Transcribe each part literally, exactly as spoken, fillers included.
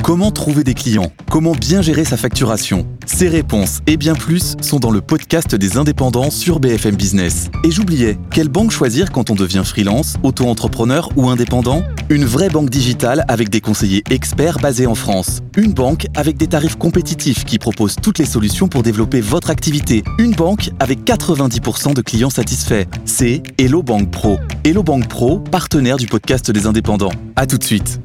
Comment trouver des clients ? Comment bien gérer sa facturation ? Ces réponses et bien plus sont dans le podcast des indépendants sur B F M Business. Et j'oubliais, quelle banque choisir quand on devient freelance, auto-entrepreneur ou indépendant ? Une vraie banque digitale avec des conseillers experts basés en France. Une banque avec des tarifs compétitifs qui propose toutes les solutions pour développer votre activité. Une banque avec quatre-vingt-dix pour cent de clients satisfaits. C'est Hello Bank Pro. Hello Bank Pro, partenaire du podcast des indépendants. À tout de suite.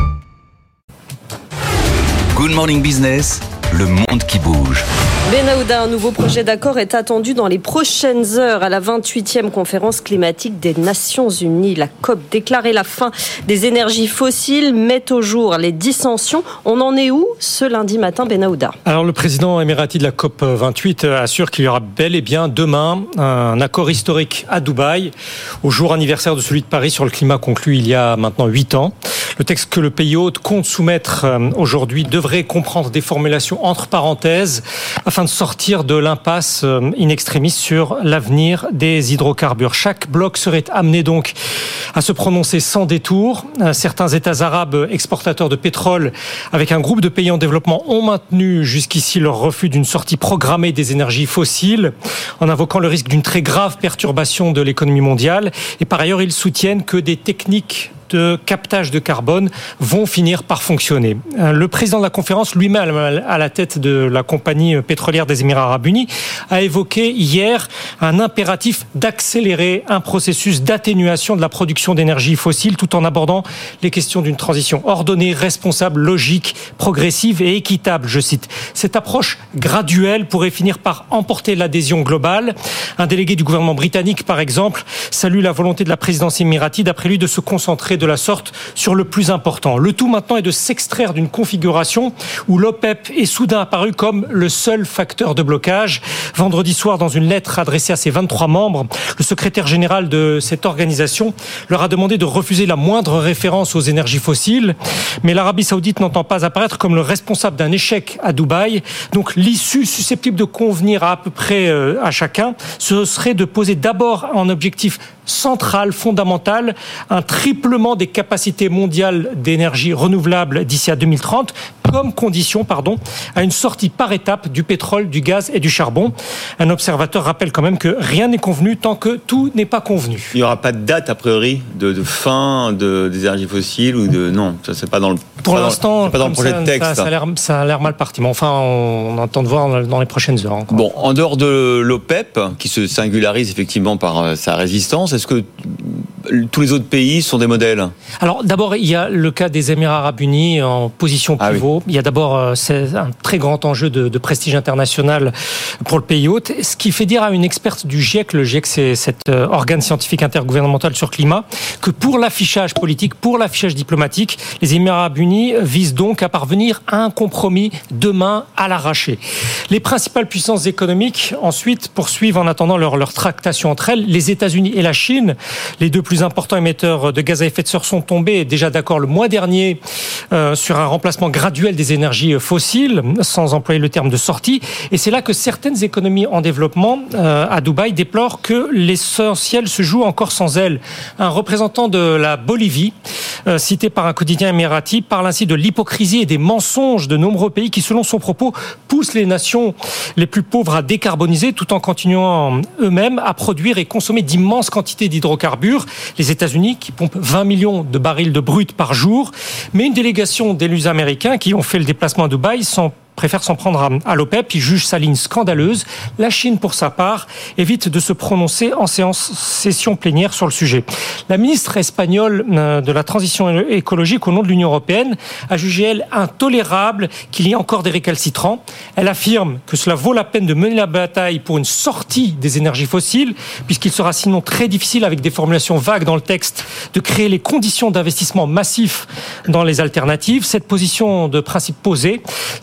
Good Morning Business, le monde qui bouge. Benaouda, un nouveau projet d'accord est attendu dans les prochaines heures à la vingt-huitième conférence climatique des Nations Unies. La COP déclarait la fin des énergies fossiles, met au jour les dissensions. On en est où ce lundi matin, Benaouda ? Alors le président émirati de la COP vingt-huit assure qu'il y aura bel et bien demain un accord historique à Dubaï, au jour anniversaire de celui de Paris sur le climat conclu il y a maintenant huit ans. Le texte que le pays hôte compte soumettre aujourd'hui devrait comprendre des formulations entre parenthèses afin de sortir de l'impasse in extremis sur l'avenir des hydrocarbures. Chaque bloc serait amené donc à se prononcer sans détour. Certains États arabes exportateurs de pétrole avec un groupe de pays en développement ont maintenu jusqu'ici leur refus d'une sortie programmée des énergies fossiles en invoquant le risque d'une très grave perturbation de l'économie mondiale. Et par ailleurs, ils soutiennent que des techniques de captage de carbone vont finir par fonctionner. Le président de la conférence, lui-même à la tête de la compagnie pétrolière des Émirats arabes unis, a évoqué hier un impératif d'accélérer un processus d'atténuation de la production d'énergie fossile tout en abordant les questions d'une transition ordonnée, responsable, logique, progressive et équitable, je cite. Cette approche graduelle pourrait finir par emporter l'adhésion globale. Un délégué du gouvernement britannique, par exemple, salue la volonté de la présidence émirati, d'après lui, de se concentrer de la sorte sur le plus important. Le tout maintenant est de s'extraire d'une configuration où l'OPEP est soudain apparu comme le seul facteur de blocage. Vendredi soir, dans une lettre adressée à ses vingt-trois membres, le secrétaire général de cette organisation leur a demandé de refuser la moindre référence aux énergies fossiles. Mais l'Arabie Saoudite n'entend pas apparaître comme le responsable d'un échec à Dubaï. Donc l'issue susceptible de convenir à à peu près à chacun, ce serait de poser d'abord en objectif central, fondamental, un triplement des capacités mondiales d'énergie renouvelable d'ici à deux mille trente, comme condition, pardon, à une sortie par étape du pétrole, du gaz et du charbon. Un observateur rappelle quand même que rien n'est convenu tant que tout n'est pas convenu. Il n'y aura pas de date, a priori, de, de fin de, des énergies fossiles ou de... Non, ça c'est pas dans le, Pour l'instant, dans, pas dans le projet ça, de texte. Ça, ça, a l'air, ça a l'air mal parti. Mais enfin, on, on attend de voir dans les prochaines heures. Encore. Bon, en dehors de l'OPEP, qui se singularise effectivement par sa résistance, est-ce que tous les autres pays sont des modèles ? Alors d'abord, il y a le cas des Émirats arabes unis en position pivot. Ah oui. Il y a d'abord c'est un très grand enjeu de, de prestige international pour le pays hôte. Ce qui fait dire à une experte du GIEC, le GIEC c'est cet organe scientifique intergouvernemental sur le climat, que pour l'affichage politique, pour l'affichage diplomatique, les Émirats arabes unis visent donc à parvenir à un compromis demain à l'arraché. Les principales puissances économiques ensuite poursuivent en attendant leur, leur tractation entre elles. Les États-Unis et la Chine, les deux plus importants émetteurs de gaz à effet de serre, sont tombés déjà d'accord le mois dernier euh, sur un remplacement graduel des énergies fossiles, sans employer le terme de sortie. Et c'est là que certaines économies en développement euh, à Dubaï déplorent que l'essentiel se joue encore sans elles. Un représentant de la Bolivie, euh, cité par un quotidien émirati, parle ainsi de l'hypocrisie et des mensonges de nombreux pays qui, selon son propos, poussent les nations les plus pauvres à décarboniser tout en continuant eux-mêmes à produire et consommer d'immenses quantités d'hydrocarbures. Les États-Unis qui pompent vingt millions de barils de brut par jour, mais une délégation d'élus américains qui ont fait le déplacement à Dubaï sont préfère s'en prendre à l'OPEP. Il juge sa ligne scandaleuse. La Chine, pour sa part, évite de se prononcer en séance session plénière sur le sujet. La ministre espagnole de la transition écologique au nom de l'Union européenne a jugé, elle, intolérable qu'il y ait encore des récalcitrants. Elle affirme que cela vaut la peine de mener la bataille pour une sortie des énergies fossiles, puisqu'il sera sinon très difficile, avec des formulations vagues dans le texte, de créer les conditions d'investissement massif dans les alternatives. Cette position de principe posée, ça ne donne pas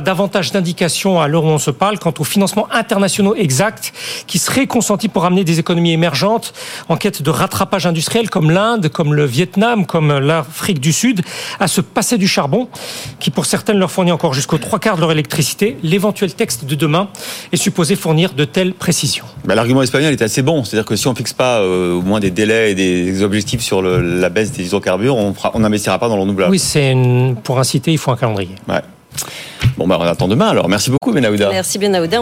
pas davantage d'indications à l'heure où on se parle quant aux financements internationaux exacts qui seraient consentis pour amener des économies émergentes en quête de rattrapage industriel comme l'Inde, comme le Vietnam, comme l'Afrique du Sud, à se passer du charbon, qui pour certaines leur fournit encore jusqu'aux trois quarts de leur électricité. L'éventuel texte de demain est supposé fournir de telles précisions. Bah, l'argument espagnol est assez bon, c'est-à-dire que si on ne fixe pas euh, au moins des délais et des objectifs sur le, la baisse des hydrocarbures, on n'investira pas dans le renouvelable. Oui, c'est une, pour inciter, il faut un calendrier. Ouais. Bon, bah, on attend demain alors. Merci beaucoup, Benaouda. Merci, Benaouda.